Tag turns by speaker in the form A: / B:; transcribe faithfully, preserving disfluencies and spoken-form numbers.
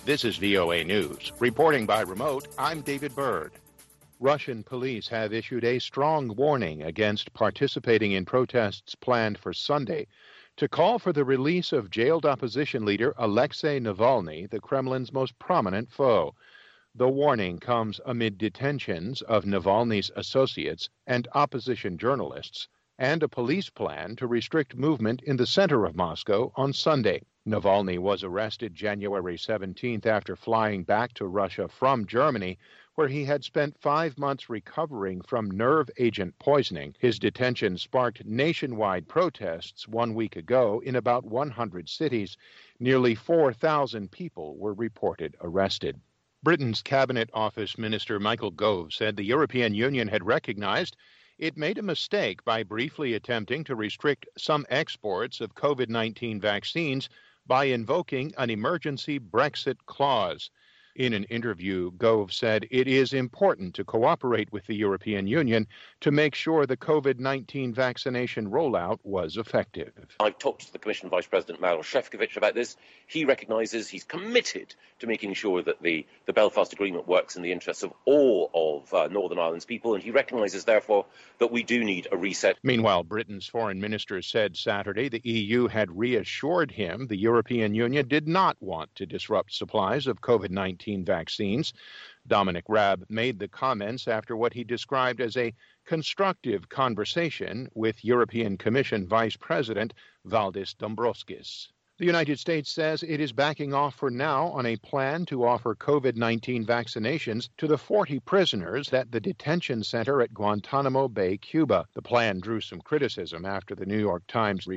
A: This is V O A News. Reporting by remote, I'm David Byrd. Russian police have issued a strong warning against participating in protests planned for Sunday to call for the release of jailed opposition leader Alexei Navalny, the Kremlin's most prominent foe. The warning comes amid detentions of Navalny's associates and opposition journalists, and a police plan to restrict movement in the center of Moscow on Sunday. Navalny was arrested January seventeenth after flying back to Russia from Germany, where he had spent five months recovering from nerve agent poisoning. His detention sparked nationwide protests one week ago in about one hundred cities. Nearly four thousand people were reported arrested. Britain's Cabinet Office Minister Michael Gove said the European Union had recognized it made a mistake by briefly attempting to restrict some exports of COVID nineteen vaccines by invoking an emergency Brexit clause. In an interview, Gove said it is important to cooperate with the European Union to make sure the COVID nineteen vaccination rollout was effective.
B: I've talked to the Commission Vice President Maroš Šefčovič about this. He recognises, he's committed to making sure that the, the Belfast Agreement works in the interests of all of uh, Northern Ireland's people, and he recognises, therefore, that we do need a reset.
A: Meanwhile, Britain's foreign minister said Saturday the E U had reassured him the European Union did not want to disrupt supplies of COVID nineteen vaccines. Dominic Raab made the comments after what he described as a constructive conversation with European Commission Vice President Valdis Dombrovskis. The United States says it is backing off for now on a plan to offer COVID nineteen vaccinations to the forty prisoners at the detention center at Guantanamo Bay, Cuba. The plan drew some criticism after the New York Times reported